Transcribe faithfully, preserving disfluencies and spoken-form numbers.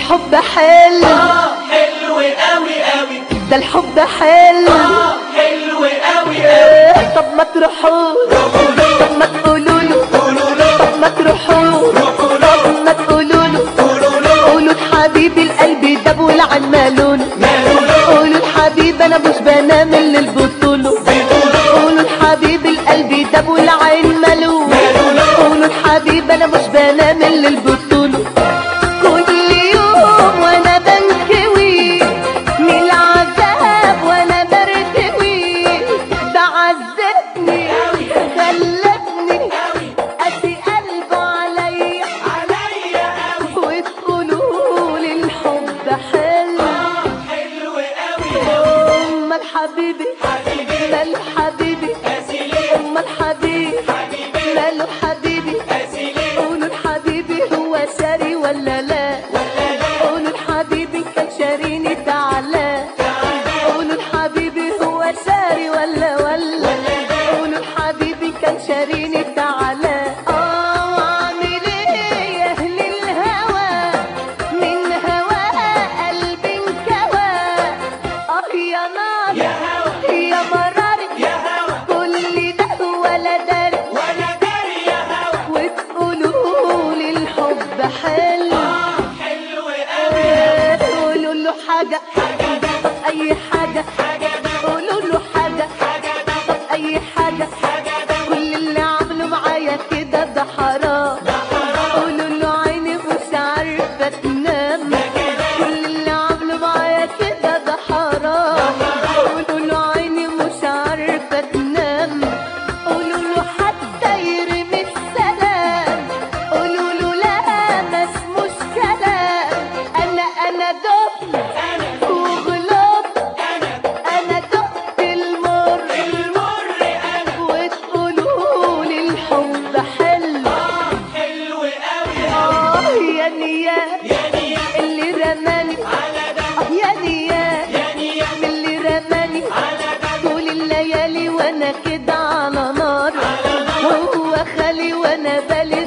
الحب حلو اه حلو قوي قوي، ده الحب حلو اه حلو قوي قوي. طب ما تروحوا طب ما تقولوا له قولوا له طب ما تروحوا روحوا له طب ما تقولوا له قولوا له قولوا لحبيبي القلب ده والعن مالونه ماله له قولوا لحبيبي انا مش بنام الا البطوله بيقولوا قولوا لحبيبي القلب ده والعين مالونه ماله له قولوا لحبيبي انا مش بنام الا البطوله كل يوم وانا بنكوي من العذاب وانا برتوي ده عذبني غلبني قاسي قلبه عليا عليا قوي، وتقولوا لي الحب حلو اه حلو قوي. امال حبيبي حبيبي ماله حبيبي قاسي ليه، امال حبيبي حبيبي ماله حبيبي قاسي ليه، قولوا لحبيبي هو شاري ولا لا ولا لا قولوا لحبيبي كان شاريني تعالى قولوا لحبيبي هو شاري ولا ولا قولوا لحبيبي كان شاريني تعالى اه واعمل ايه يا اهل الهوى من هوى قلبي انكوى اه يا نار يا هوا يا مراري يا هوا كل ده ولا داري ولا داري يا هوا، وتقولوا لي الحب حلو اه حلو قوي. قولوا له حاجة حاجة ده طب أي حاجة حاجة ده قولوا له حاجة حاجة ده طب أي حاجة حاجة ده كل اللي عمله معايا كده ده حرام ده حرام قولوا له عيني مش عارفة تنام كل اللي عمله معايا كده ده حرام قولوا له عيني مش عارفة تنام قولوا له حتى يرمي السلام قولوا له لا ما اسموش كلام انا انا دقت أنا وغلطت أنا انا دقت المر المر أنا، وتقولوا لي الحب حلو اه حلو قوي. اه يا نيات يا نيا اللي رماني على ده اه يا نيات يا نيا اللي رماني على ده طول الليالي وانا كده على نار هو خالي وانا بالي